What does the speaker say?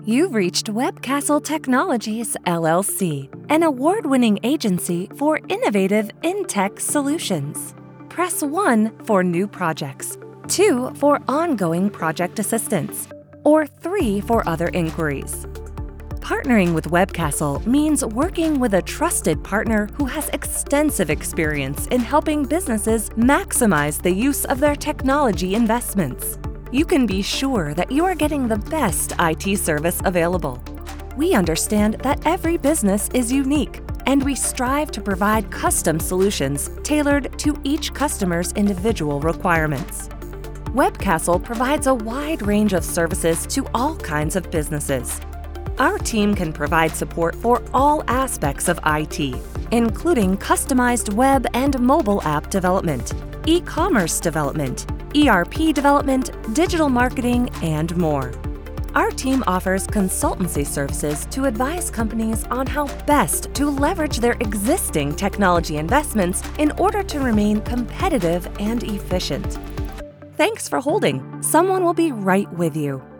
You've reached Webcastle Technologies, LLC, an award-winning agency for innovative in-tech solutions. Press 1 for new projects, 2 for ongoing project assistance, or 3 for other inquiries. Partnering with Webcastle means working with a trusted partner who has extensive experience in helping businesses maximize the use of their technology investments. You can be sure that you are getting the best IT service available. We understand that every business is unique, and we strive to provide custom solutions tailored to each customer's individual requirements. Webcastle provides a wide range of services to all kinds of businesses. Our team can provide support for all aspects of IT, including customized web and mobile app development, e-commerce development, ERP development, digital marketing, and more. Our team offers consultancy services to advise companies on how best to leverage their existing technology investments in order to remain competitive and efficient. Thanks for holding. Someone will be right with you.